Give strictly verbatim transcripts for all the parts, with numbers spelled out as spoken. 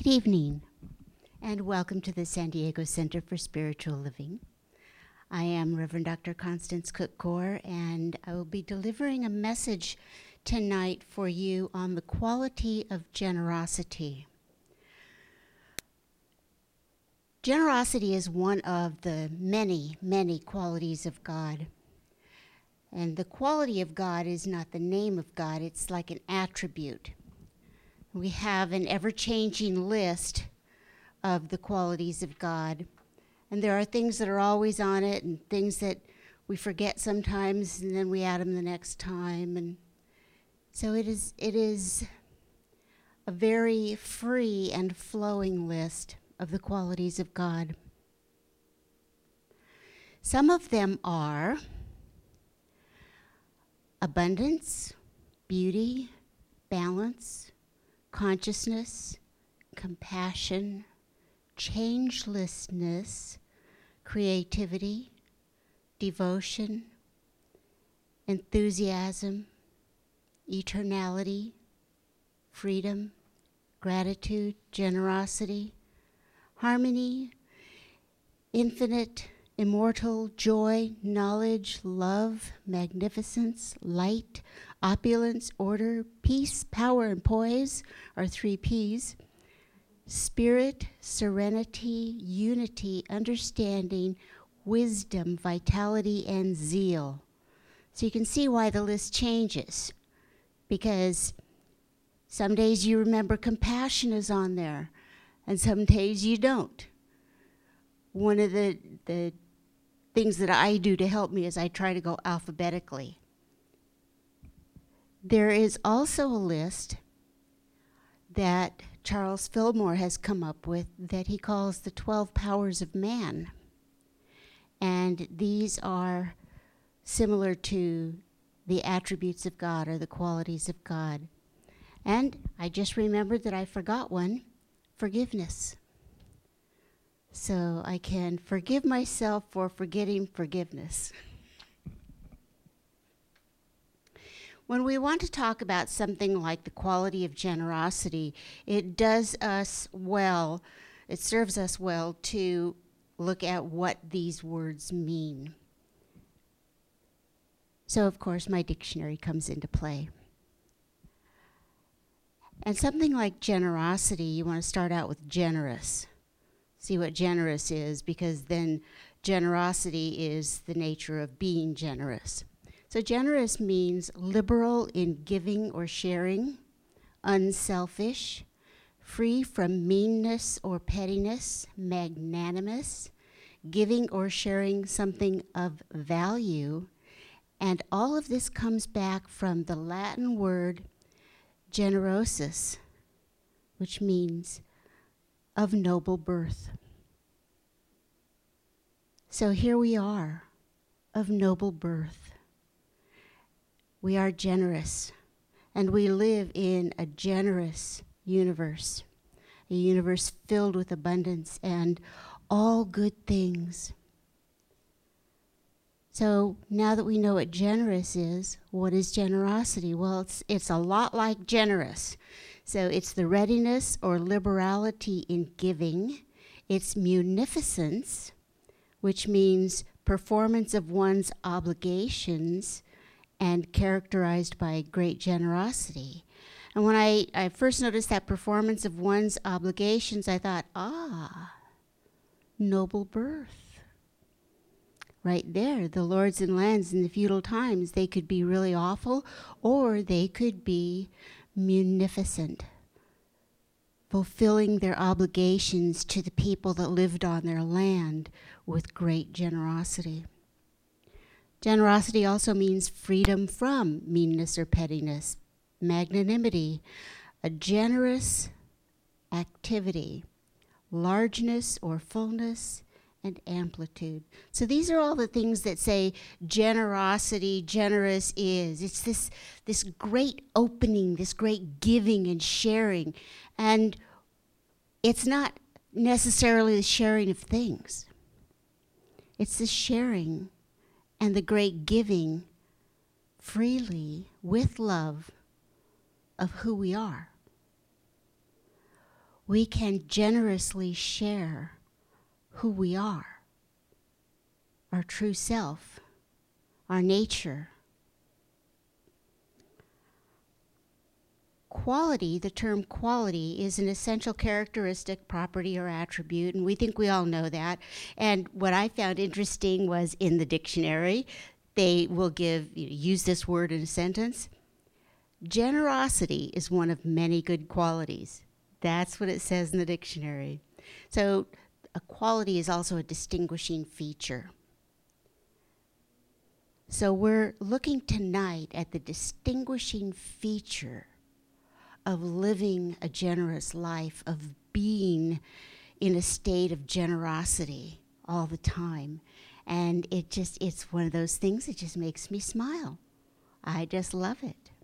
Good evening, and welcome to the San Diego Center for Spiritual Living. I am Reverend Doctor Constance Cook Gore, and I will be delivering a message tonight for you on the quality of generosity. Generosity is one of the many, many qualities of God. And the quality of God is not the name of God, it's like an attribute. We have an ever-changing list of the qualities of God. And there are things that are always on it and things that we forget sometimes and then we add them the next time. And so it is, it is a very free and flowing list of the qualities of God. Some of them are abundance, beauty, balance, consciousness, compassion, changelessness, creativity, devotion, enthusiasm, eternality, freedom, gratitude, generosity, harmony, infinite, immortal, joy, knowledge, love, magnificence, light, opulence, order, peace, power, and poise are three P's. Spirit, serenity, unity, understanding, wisdom, vitality, and zeal. So you can see why the list changes, because some days you remember compassion is on there, and some days you don't. One of the, the things that I do to help me is I try to go alphabetically. There is also a list that Charles Fillmore has come up with that he calls the twelve powers of man. And these are similar to the attributes of God or the qualities of God. And I just remembered that I forgot one, forgiveness. So I can forgive myself for forgetting forgiveness. When we want to talk about something like the quality of generosity, it does us well, it serves us well to look at what these words mean. So, of course, my dictionary comes into play. And something like generosity, you want to start out with generous. See what generous is, because then generosity is the nature of being generous. So generous means liberal in giving or sharing, unselfish, free from meanness or pettiness, magnanimous, giving or sharing something of value. And all of this comes back from the Latin word generosus, which means of noble birth. So here we are, of noble birth. We are generous, and we live in a generous universe, a universe filled with abundance and all good things. So now that we know what generous is, what is generosity? Well, it's, it's a lot like generous. So it's the readiness or liberality in giving. It's munificence, which means performance of one's obligations and characterized by great generosity. And when I, I first noticed that performance of one's obligations, I thought, ah, noble birth. Right there, the lords and lands in the feudal times, they could be really awful, or they could be munificent, fulfilling their obligations to the people that lived on their land with great generosity. Generosity also means freedom from meanness or pettiness, magnanimity, a generous activity, largeness or fullness, and amplitude. So these are all the things that say generosity, generous is. It's this, this great opening, this great giving and sharing. And it's not necessarily the sharing of things. It's the sharing and the great giving freely with love of who we are. we can generously share who we are, our true self, our nature. Quality, the term quality, is an essential characteristic, property, or attribute, and we think we all know that. And what I found interesting was in the dictionary, they will give, you know, use this word in a sentence. Generosity is one of many good qualities. That's what it says in the dictionary. So a quality is also a distinguishing feature. So we're looking tonight at the distinguishing feature of living a generous life, of being in a state of generosity all the time. And it just, it's one of those things that just makes me smile. I just love it.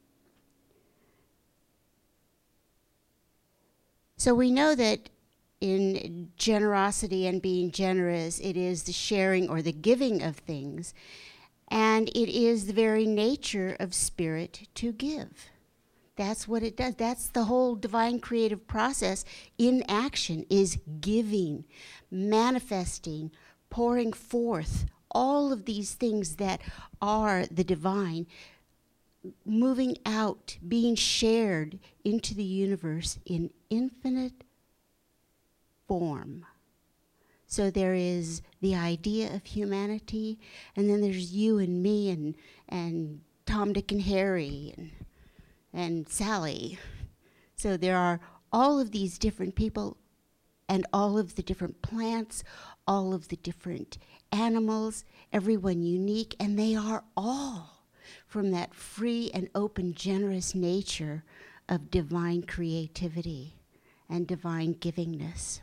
So we know that in generosity and being generous, it is the sharing or the giving of things. And it is the very nature of spirit to give. That's what it does. That's the whole divine creative process in action, is giving, manifesting, pouring forth, all of these things that are the divine, moving out, being shared into the universe in infinite form. So there is the idea of humanity, and then there's you and me and, and Tom, Dick, and Harry, and and Sally. So there are all of these different people and all of the different plants, all of the different animals, everyone unique, and they are all from that free and open, generous nature of divine creativity and divine givingness.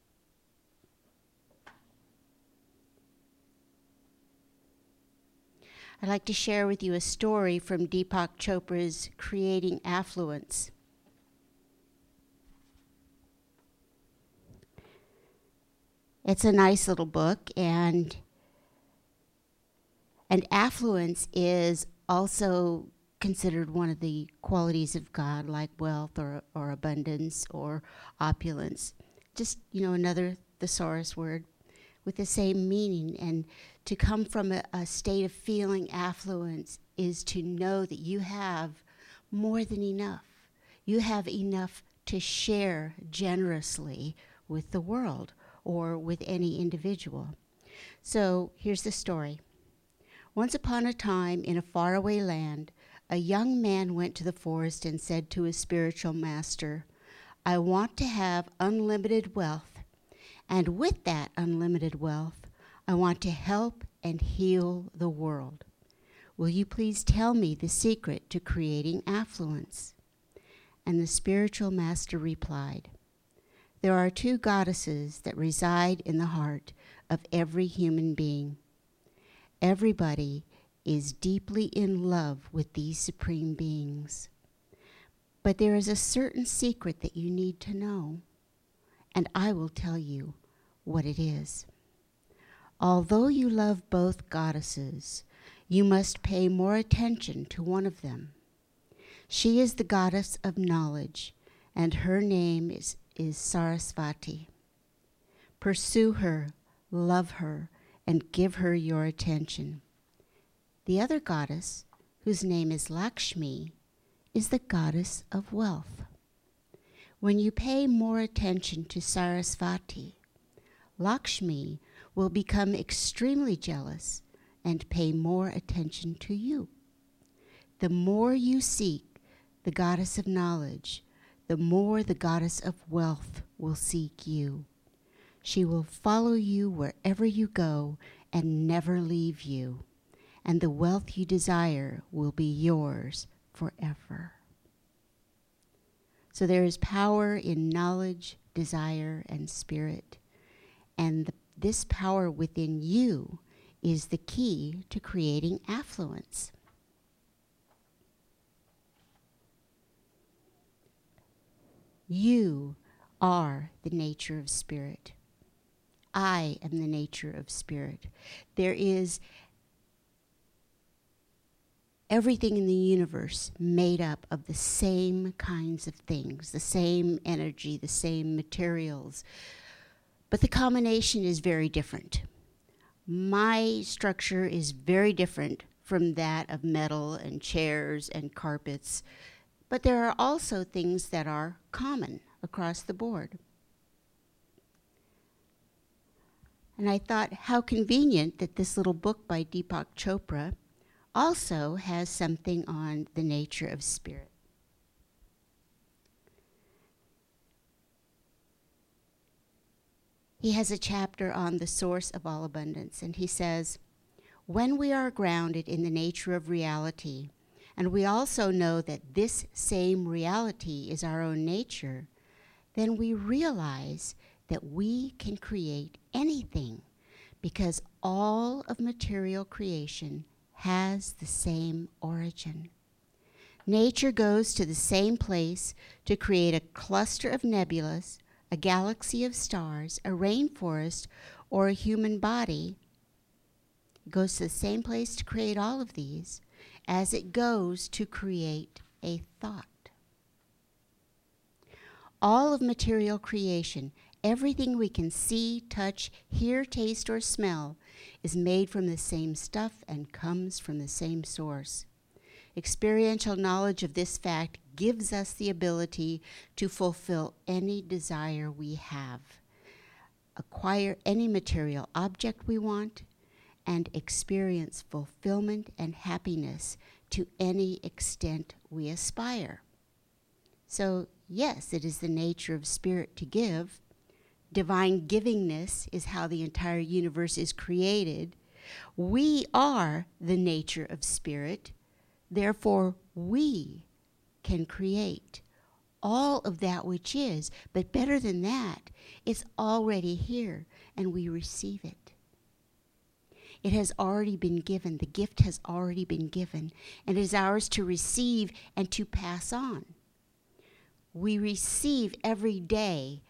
I'd like to share with you a story from Deepak Chopra's Creating Affluence. It's a nice little book, and, and affluence is also considered one of the qualities of God, like wealth or, or abundance or opulence. Just, you know, another thesaurus word with the same meaning. And to come from a, a state of feeling affluence is to know that you have more than enough. You have enough to share generously with the world or with any individual. So here's the story. Once upon a time in a faraway land, a young man went to the forest and said to his spiritual master, "I want to have unlimited wealth. And with that unlimited wealth, I want to help and heal the world. Will you please tell me the secret to creating affluence?" And the spiritual master replied, "There are two goddesses that reside in the heart of every human being. Everybody is deeply in love with these supreme beings. But there is a certain secret that you need to know, and I will tell you what it is. Although you love both goddesses, you must pay more attention to one of them. She is the goddess of knowledge, and her name is, is Sarasvati. Pursue her, love her, and give her your attention. The other goddess, whose name is Lakshmi, is the goddess of wealth. When you pay more attention to Sarasvati, Lakshmi will become extremely jealous and pay more attention to you. The more you seek the goddess of knowledge, the more the goddess of wealth will seek you. She will follow you wherever you go and never leave you, and the wealth you desire will be yours forever. So there is power in knowledge, desire, and spirit. And the, this power within you is the key to creating affluence. You are the nature of spirit. I am the nature of spirit. There is everything in the universe made up of the same kinds of things, the same energy, the same materials. But the combination is very different. My structure is very different from that of metal and chairs and carpets, but there are also things that are common across the board. And I thought, how convenient that this little book by Deepak Chopra also has something on the nature of spirit. He has a chapter on the source of all abundance, and he says, when we are grounded in the nature of reality, and we also know that this same reality is our own nature, then we realize that we can create anything because all of material creation has the same origin. Nature goes to the same place to create a cluster of nebulas, a galaxy of stars, a rainforest, or a human body. It goes to the same place to create all of these as it goes to create a thought. All of material creation, everything we can see, touch, hear, taste, or smell, is made from the same stuff and comes from the same source. Experiential knowledge of this fact gives us the ability to fulfill any desire we have, acquire any material object we want, and experience fulfillment and happiness to any extent we aspire. So, yes, it is the nature of spirit to give. Divine givingness is how the entire universe is created. We are the nature of spirit. Therefore, we can create all of that which is. But better than that, it's already here, and we receive it. It has already been given. The gift has already been given, and it is ours to receive and to pass on. We receive every day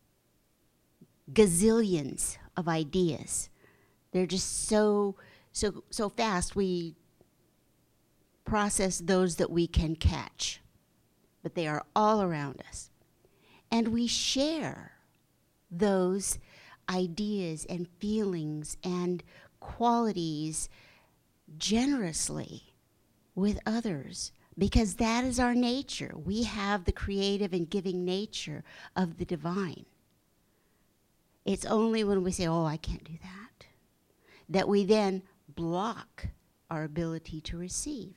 gazillions of ideas. They're just so, so, so fast. We process those that we can catch, but they are all around us. And we share those ideas and feelings and qualities generously with others, because that is our nature. We have the creative and giving nature of the divine. It's only when we say, oh, I can't do that, that we then block our ability to receive.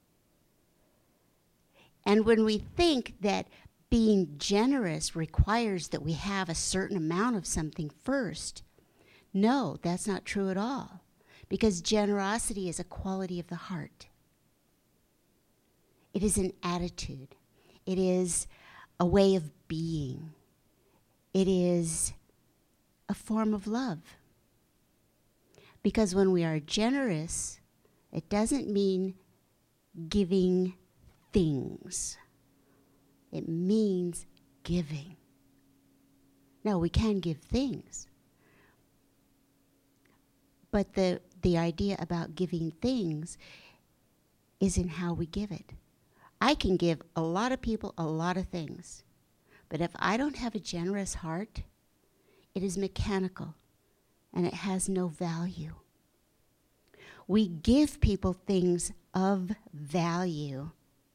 And when we think that being generous requires that we have a certain amount of something first, no, that's not true at all, because generosity is a quality of the heart. It is an attitude. It is a way of being. It is a form of love. Because when we are generous, it doesn't mean giving things. It means giving. Now, we can give things, but the, the idea about giving things is in how we give it. I can give a lot of people a lot of things, but if I don't have a generous heart, it is mechanical and it has no value. We give people things of value.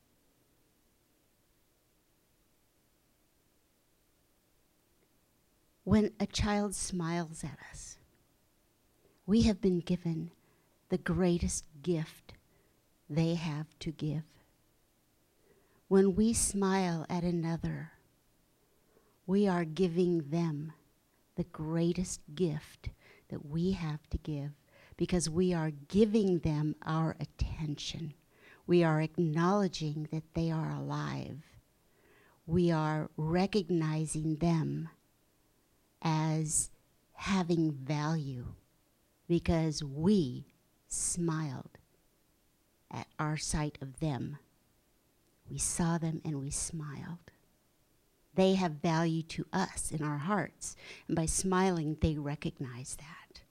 When a child smiles at us, we have been given the greatest gift they have to give. When we smile at another, we are giving them the greatest gift that we have to give, because we are giving them our attention. We are acknowledging that they are alive. We are recognizing them as having value because we smiled at our sight of them. We saw them and we smiled. They have value to us in our hearts, and by smiling, they recognize that.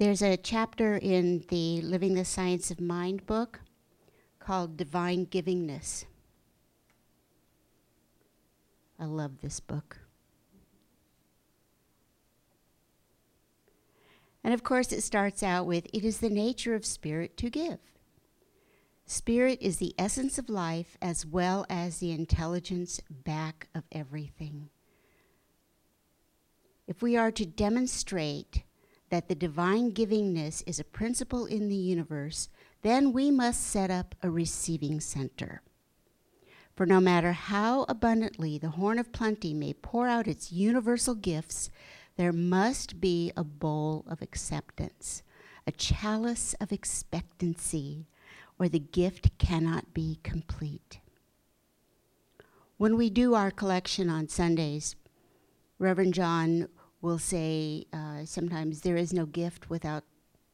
There's a chapter in the Living the Science of Mind book called Divine Givingness. I love this book. And of course it starts out with, it is the nature of spirit to give. Spirit is the essence of life as well as the intelligence back of everything. If we are to demonstrate that the divine givingness is a principle in the universe, then we must set up a receiving center. For no matter how abundantly the horn of plenty may pour out its universal gifts, there must be a bowl of acceptance, a chalice of expectancy, or the gift cannot be complete. When we do our collection on Sundays, Reverend John will say uh, sometimes there is no gift without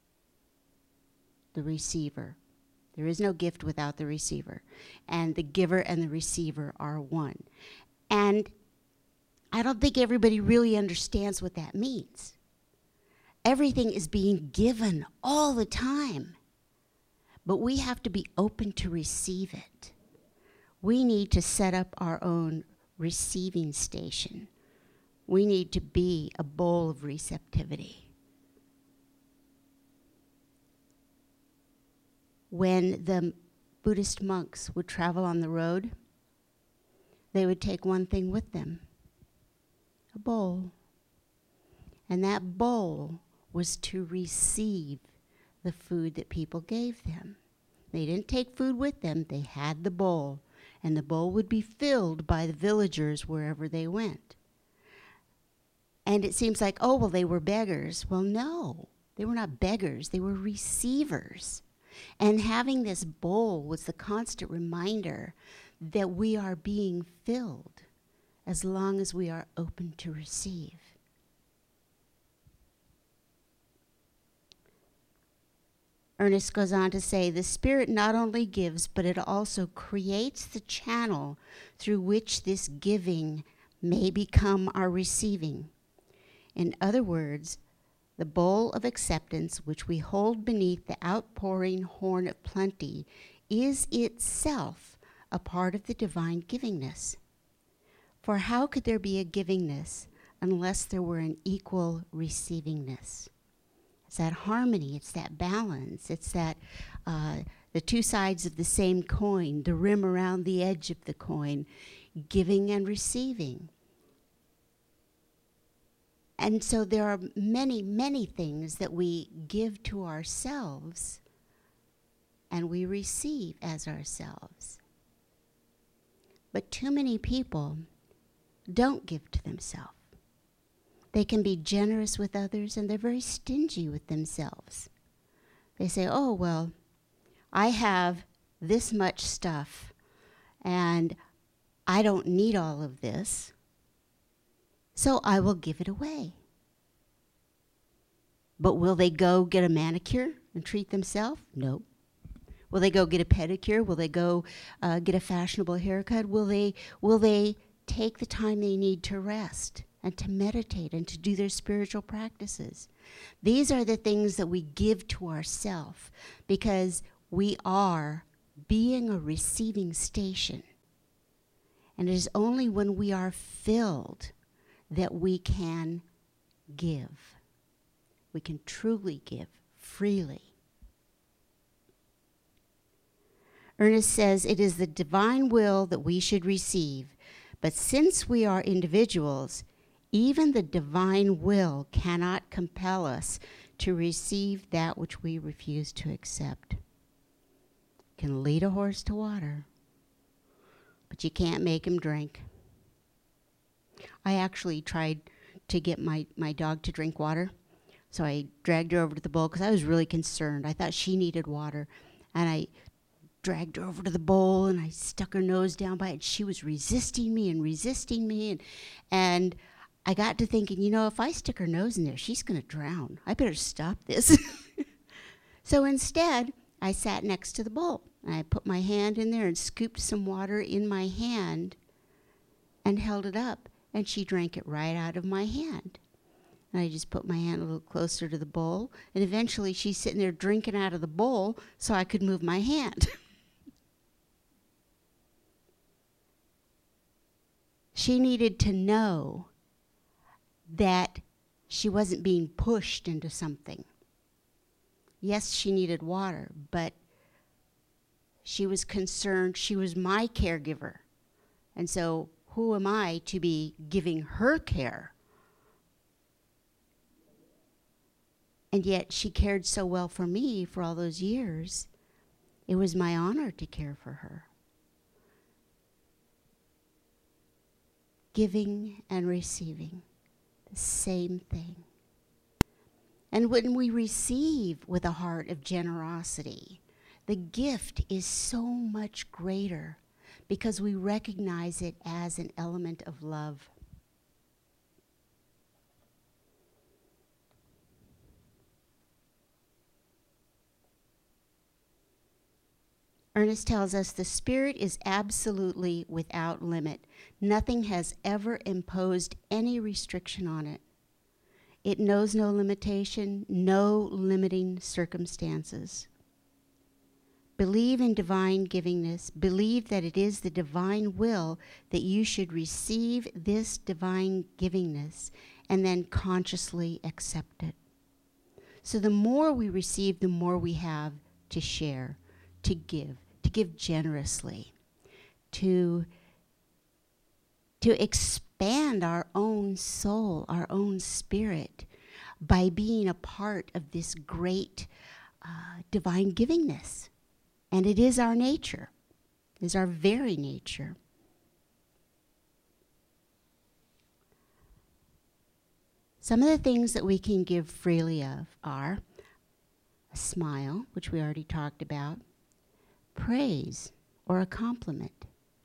the receiver. There is no gift without the receiver. And the giver and the receiver are one. And I don't think everybody really understands what that means. Everything is being given all the time. But we have to be open to receive it. We need to set up our own receiving station. We need to be a bowl of receptivity. When the Buddhist monks would travel on the road, they would take one thing with them, a bowl. And that bowl was to receive the food that people gave them. They didn't take food with them, they had the bowl, and the bowl would be filled by the villagers wherever they went. And it seems like, oh, well, they were beggars. Well, no, they were not beggars, they were receivers. And having this bowl was the constant reminder that we are being filled as long as we are open to receive. Ernest goes on to say, the Spirit not only gives, but it also creates the channel through which this giving may become our receiving. In other words, the bowl of acceptance which we hold beneath the outpouring horn of plenty is itself a part of the divine givingness. For how could there be a givingness unless there were an equal receiving-ness? It's that harmony, it's that balance, it's that uh, the two sides of the same coin, the rim around the edge of the coin, giving and receiving. And so there are many, many things that we give to ourselves and we receive as ourselves. But too many people don't give to themselves. They can be generous with others and they're very stingy with themselves. They say, oh, well, I have this much stuff and I don't need all of this, so I will give it away. But will they go get a manicure and treat themselves? No. Will they go get a pedicure? Will they go uh, get a fashionable haircut? Will they, will they take the time they need to rest and to meditate and to do their spiritual practices? These are the things that we give to ourselves because we are being a receiving station. And it is only when we are filled that we can give. We can truly give freely. Ernest says, it is the divine will that we should receive, but since we are individuals, even the divine will cannot compel us to receive that which we refuse to accept. You can lead a horse to water, but you can't make him drink. I actually tried to get my, my dog to drink water, so I dragged her over to the bowl because I was really concerned. I thought she needed water, and I dragged her over to the bowl, and I stuck her nose down by it. She was resisting me and resisting me, and, and I got to thinking, you know, if I stick her nose in there, she's going to drown. I better stop this. So instead, I sat next to the bowl, and I put my hand in there and scooped some water in my hand and held it up, and she drank it right out of my hand. And I just put my hand a little closer to the bowl. And eventually she's sitting there drinking out of the bowl so I could move my hand. She needed to know that she wasn't being pushed into something. Yes, she needed water, but she was concerned. She was my caregiver. And so who am I to be giving her care? And yet she cared so well for me for all those years. It was my honor to care for her. Giving and receiving, the same thing. And when we receive with a heart of generosity, the gift is so much greater because we recognize it as an element of love. Ernest tells us the Spirit is absolutely without limit. Nothing has ever imposed any restriction on it. It knows no limitation, no limiting circumstances. Believe in divine givingness. Believe that it is the divine will that you should receive this divine givingness and then consciously accept it. So the more we receive, the more we have to share, to give. To give generously, to, to expand our own soul, our own spirit, by being a part of this great uh, divine givingness. And it is our nature, it is our very nature. Some of the things that we can give freely of are a smile, which we already talked about, praise or a compliment.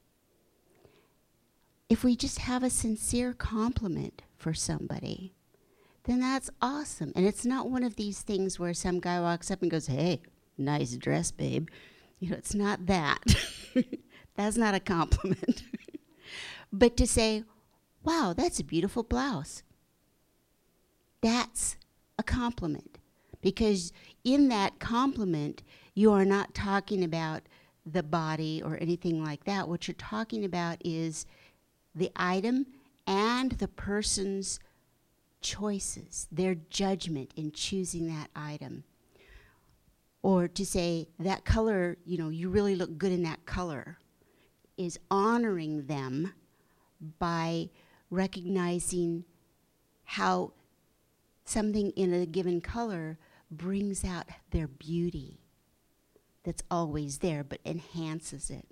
If we just have a sincere compliment for somebody, then that's awesome. And it's not one of these things where some guy walks up and goes, "Hey, nice dress, babe." You know, it's not that. That's not a compliment. But to say, "Wow, that's a beautiful blouse." That's a compliment. Because in that compliment, you are not talking about the body or anything like that. What you're talking about is the item and the person's choices, their judgment in choosing that item. Or to say, that color, you know, you really look good in that color, is honoring them by recognizing how something in a given color brings out their beauty that's always there, but enhances it.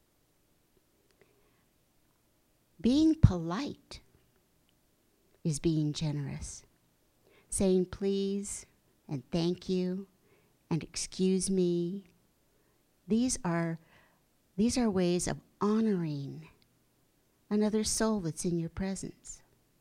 Being polite is being generous. Saying please and thank you and excuse me. These are, these are ways of honoring another soul that's in your presence.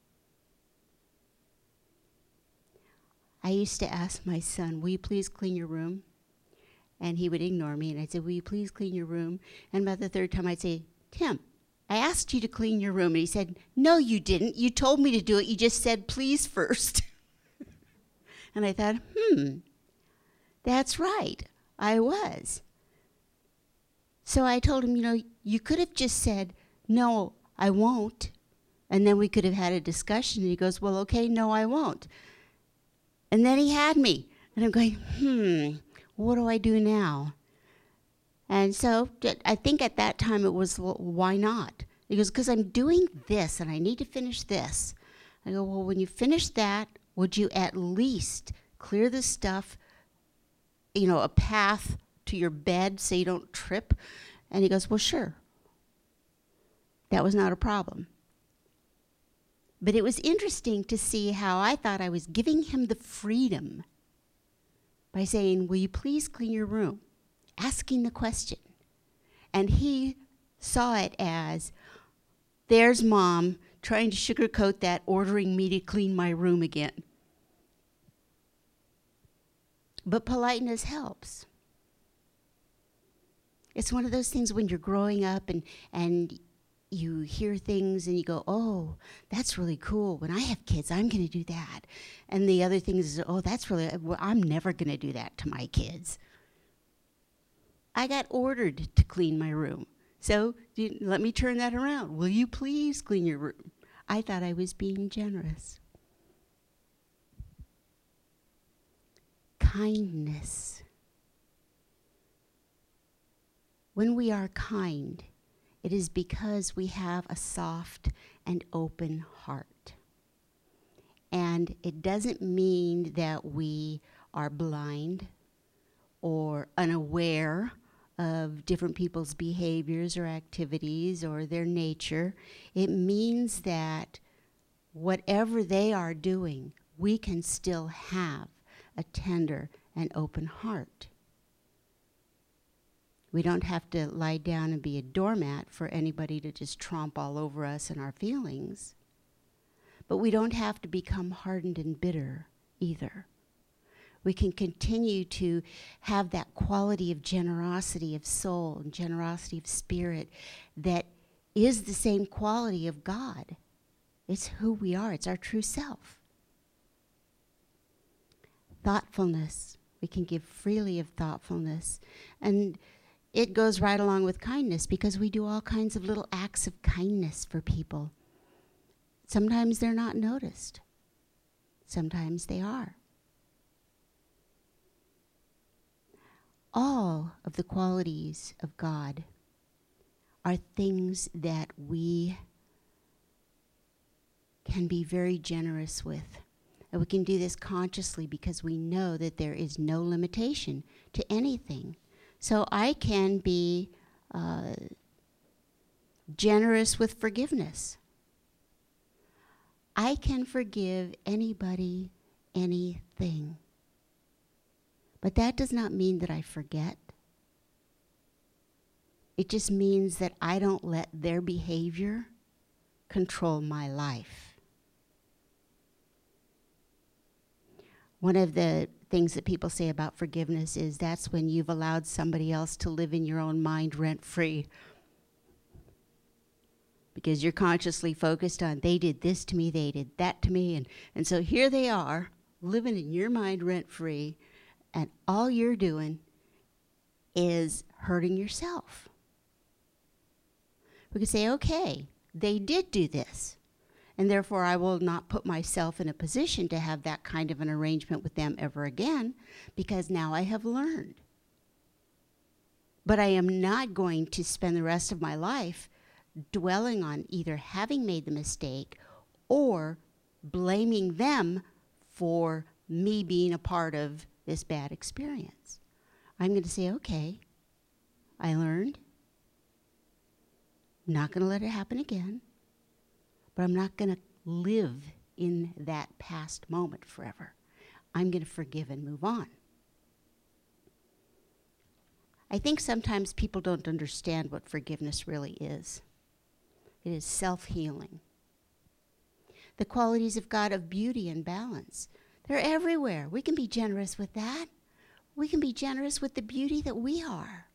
I used to ask my son, "Will you please clean your room?" And he would ignore me, and I'd say, "Will you please clean your room?" And about the third time, I'd say, "Tim, I asked you to clean your room." And he said, "No, you didn't. You told me to do it. You just said please first." And I thought, hmm, that's right. I was. So I told him, you know, you could have just said, "No, I won't." And then we could have had a discussion. And he goes, "Well, okay, no, I won't." And then he had me. And I'm going, hmm, what do I do now? And so I think at that time it was, well, why not? He goes, "Because I'm doing this and I need to finish this." I go, "Well, when you finish that, would you at least clear the stuff, you know, a path to your bed so you don't trip?" And he goes, "Well, sure." That was not a problem. But it was interesting to see how I thought I was giving him the freedom by saying, "Will you please clean your room?" Asking the question. And he saw it as, there's Mom trying to sugarcoat that, ordering me to clean my room again. But politeness helps. It's one of those things when you're growing up and, and you hear things and you go, oh, that's really cool. When I have kids, I'm going to do that. And the other thing is, oh, that's really, well, I'm never going to do that to my kids. I got ordered to clean my room. So you, let me turn that around. Will you please clean your room? I thought I was being generous. Kindness. When we are kind, it is because we have a soft and open heart. And it doesn't mean that we are blind or unaware of different people's behaviors or activities or their nature. It means that whatever they are doing, we can still have a tender and open heart. We don't have to lie down and be a doormat for anybody to just tromp all over us and our feelings. But we don't have to become hardened and bitter either. We can continue to have that quality of generosity of soul and generosity of spirit that is the same quality of God. It's who we are. It's our true self. Thoughtfulness. We can give freely of thoughtfulness. And it goes right along with kindness because we do all kinds of little acts of kindness for people. Sometimes they're not noticed. Sometimes they are. All of the qualities of God are things that we can be very generous with. And we can do this consciously because we know that there is no limitation to anything. So I can be uh, generous with forgiveness. I can forgive anybody, anything. But that does not mean that I forget. It just means that I don't let their behavior control my life. One of the things that people say about forgiveness is that's when you've allowed somebody else to live in your own mind rent-free. Because you're consciously focused on, they did this to me, they did that to me, and, and so here they are, living in your mind rent-free, and all you're doing is hurting yourself. We could say, okay, they did do this, and therefore I will not put myself in a position to have that kind of an arrangement with them ever again, because now I have learned. But I am not going to spend the rest of my life dwelling on either having made the mistake or blaming them for me being a part of this bad experience. I'm going to say, okay, I learned. I'm not going to let it happen again, but I'm not going to live in that past moment forever. I'm going to forgive and move on. I think sometimes people don't understand what forgiveness really is. It is self-healing. The qualities of God of beauty and balance, they're everywhere. We can be generous with that. We can be generous with the beauty that we are.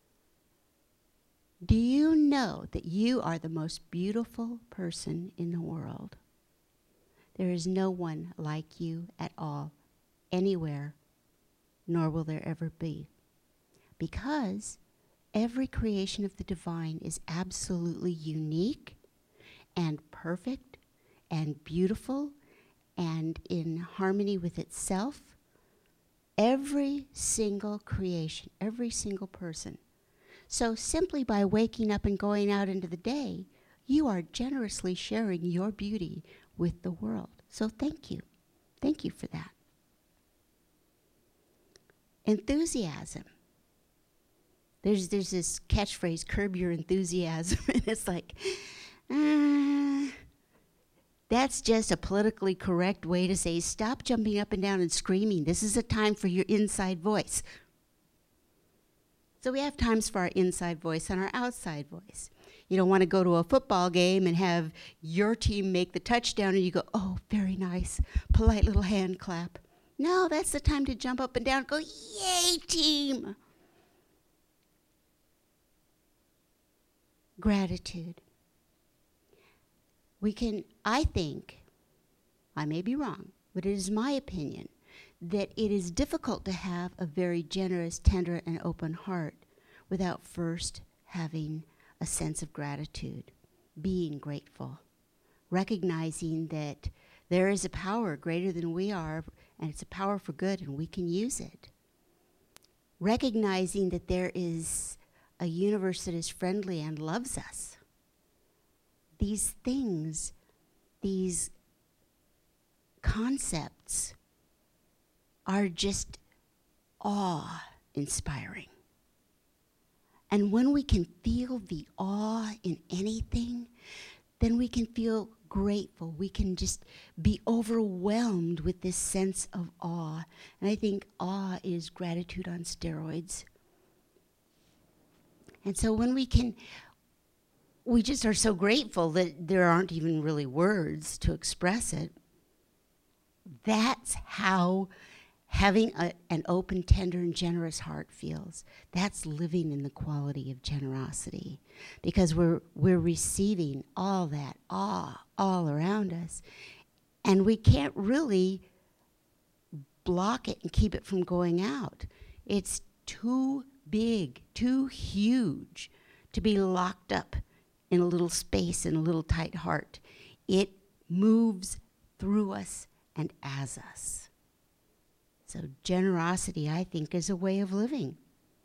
Do you know that you are the most beautiful person in the world? There is no one like you at all, anywhere, nor will there ever be. Because every creation of the divine is absolutely unique and perfect and beautiful and in harmony with itself. Every single creation, every single person. So simply by waking up and going out into the day, you are generously sharing your beauty with the world. So thank you. Thank you for that. Enthusiasm. There's there's this catchphrase, curb your enthusiasm, and it's like, uh, that's just a politically correct way to say, stop jumping up and down and screaming. This is a time for your inside voice. So we have times for our inside voice and our outside voice. You don't want to go to a football game and have your team make the touchdown and you go, oh, very nice, polite little hand clap. No, that's the time to jump up and down and go, yay, team. Gratitude. we can, I think, I may be wrong, but it is my opinion, that it is difficult to have a very generous, tender, and open heart without first having a sense of gratitude, being grateful, recognizing that there is a power greater than we are, and it's a power for good, and we can use it. Recognizing that there is a universe that is friendly and loves us. These things, these concepts are just awe-inspiring. And when we can feel the awe in anything, then we can feel grateful. We can just be overwhelmed with this sense of awe. And I think awe is gratitude on steroids. And so when we can, we just are so grateful that there aren't even really words to express it. That's how having a, an open, tender, and generous heart feels. That's living in the quality of generosity, because we're we're receiving all that awe all around us, and we can't really block it and keep it from going out. It's too big, too huge to be locked up in a little space, in a little tight heart. It moves through us and as us. So generosity, I think, is a way of living.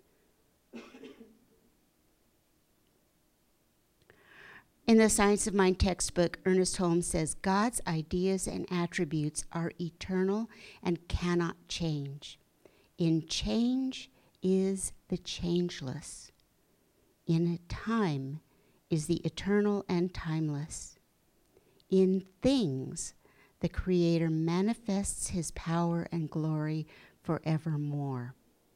In the Science of Mind textbook, Ernest Holmes says, God's ideas and attributes are eternal and cannot change. In change is the changeless. In time is the eternal and timeless. In things, the Creator manifests his power and glory forevermore.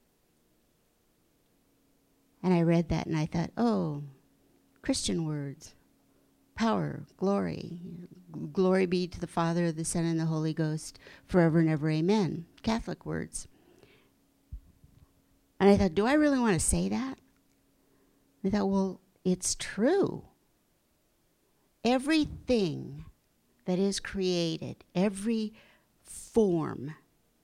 And I read that and I thought, oh, Christian words. Power, glory. Glory be to the Father, the Son, and the Holy Ghost, forever and ever, amen. Catholic words. And I thought, do I really want to say that? I thought, well, it's true. Everything that is created, every form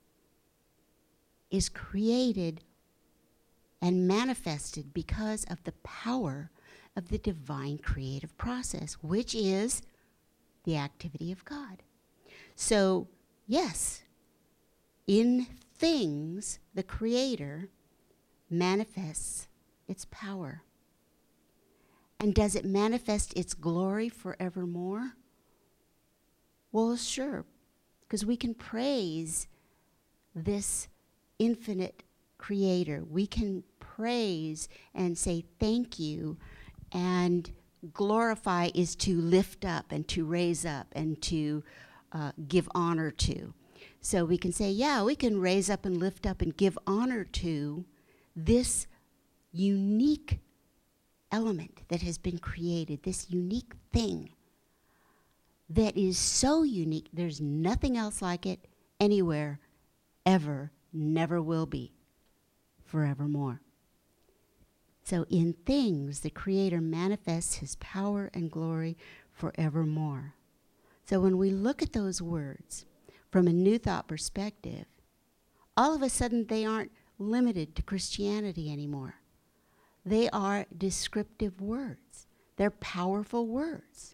is created and manifested because of the power of the divine creative process, which is the activity of God. So, yes, in things, the Creator manifests its power. And does it manifest its glory forevermore? Well, sure, because we can praise this infinite Creator. We can praise and say thank you, and glorify is to lift up and to raise up and to uh, give honor to. So we can say, yeah, we can raise up and lift up and give honor to this unique element that has been created, this unique thing that is so unique, there's nothing else like it anywhere, ever, never will be, forevermore. So in things, the Creator manifests his power and glory forevermore. So when we look at those words from a New Thought perspective, all of a sudden they aren't limited to Christianity anymore. They are descriptive words. They're powerful words.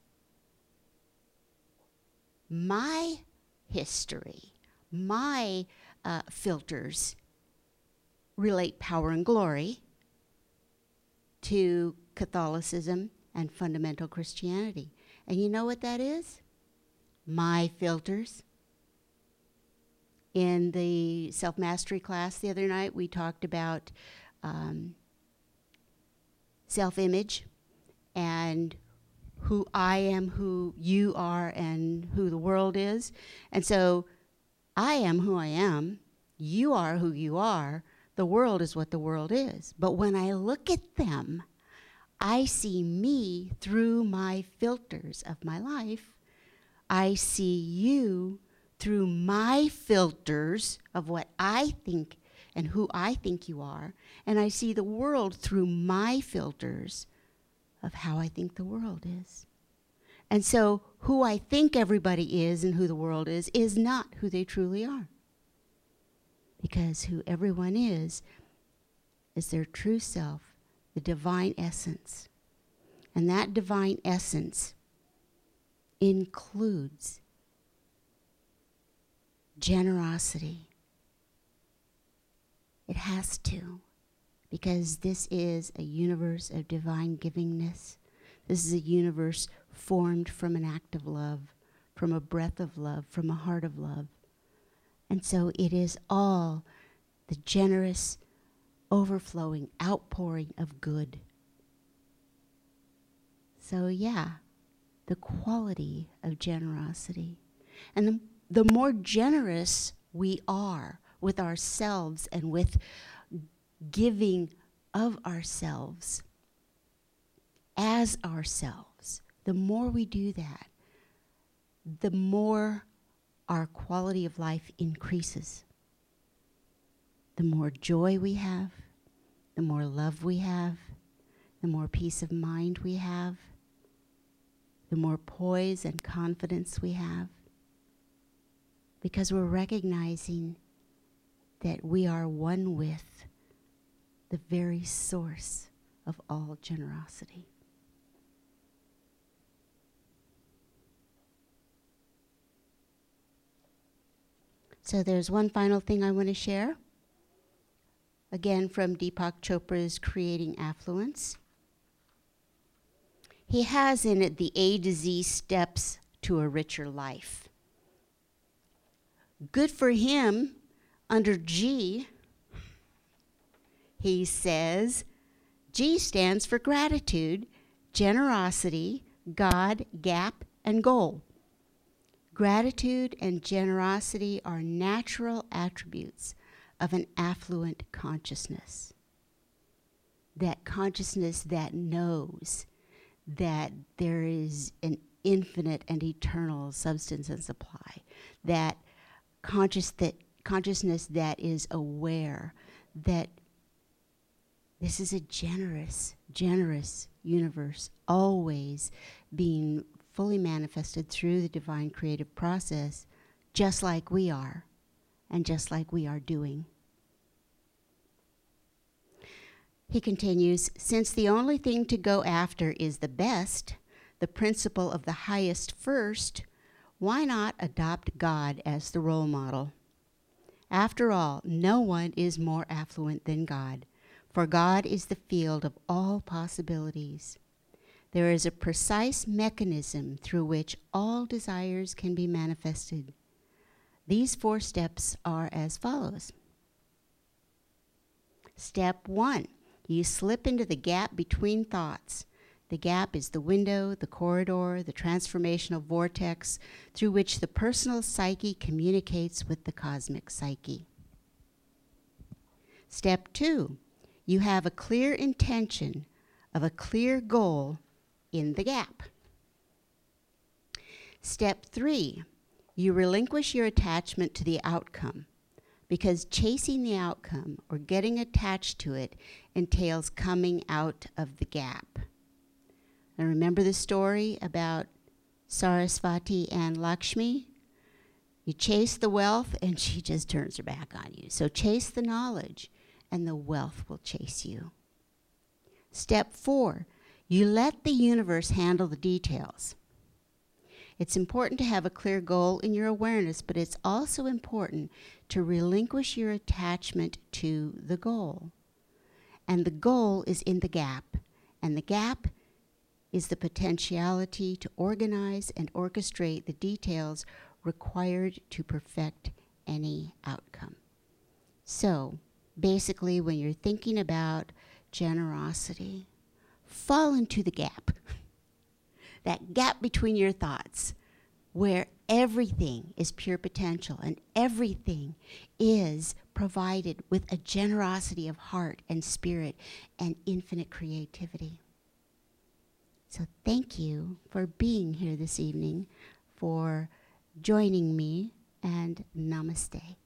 My history, my uh, filters relate power and glory to Catholicism and fundamental Christianity. And you know what that is? My filters. In the self-mastery class the other night, we talked about um, self-image and who I am, who you are, and who the world is. And so I am who I am, you are who you are, the world is what the world is. But when I look at them, I see me through my filters of my life. I see you through my filters of what I think and who I think you are. And I see the world through my filters of how I think the world is. And so who I think everybody is and who the world is, is not who they truly are. Because who everyone is, is their true self, the divine essence. And that divine essence includes generosity. It has to, because this is a universe of divine givingness. This is a universe formed from an act of love, from a breath of love, from a heart of love. And so it is all the generous, overflowing, outpouring of good. So yeah, the quality of generosity. And the, the more generous we are with ourselves and with giving of ourselves as ourselves, the more we do that, the more our quality of life increases. The more joy we have, the more love we have, the more peace of mind we have, the more poise and confidence we have, because we're recognizing that we are one with the very source of all generosity. So there's one final thing I want to share. Again, from Deepak Chopra's Creating Affluence. He has in it the A to Z steps to a richer life. Good for him. Under G, he says, G stands for gratitude, generosity, God, gap, and goal. Gratitude and generosity are natural attributes of an affluent consciousness. That consciousness that knows that there is an infinite and eternal substance and supply. That conscious that consciousness that is aware that this is a generous, generous universe, always being fully manifested through the divine creative process, just like we are, and just like we are doing. He continues, since the only thing to go after is the best, the principle of the highest first, why not adopt God as the role model? After all, no one is more affluent than God, for God is the field of all possibilities. There is a precise mechanism through which all desires can be manifested. These four steps are as follows. Step one, you slip into the gap between thoughts. The gap is the window, the corridor, the transformational vortex through which the personal psyche communicates with the cosmic psyche. Step two, you have a clear intention of a clear goal in the gap. Step three, you relinquish your attachment to the outcome, because chasing the outcome or getting attached to it entails coming out of the gap. And remember the story about Sarasvati and Lakshmi? You chase the wealth and she just turns her back on you. So chase the knowledge and the wealth will chase you. Step four, you let the universe handle the details. It's important to have a clear goal in your awareness, but it's also important to relinquish your attachment to the goal. And the goal is in the gap. And the gap is the potentiality to organize and orchestrate the details required to perfect any outcome. So, basically, when you're thinking about generosity, fall into the gap. That gap between your thoughts, where everything is pure potential and everything is provided with a generosity of heart and spirit and infinite creativity. So thank you for being here this evening, for joining me, and namaste.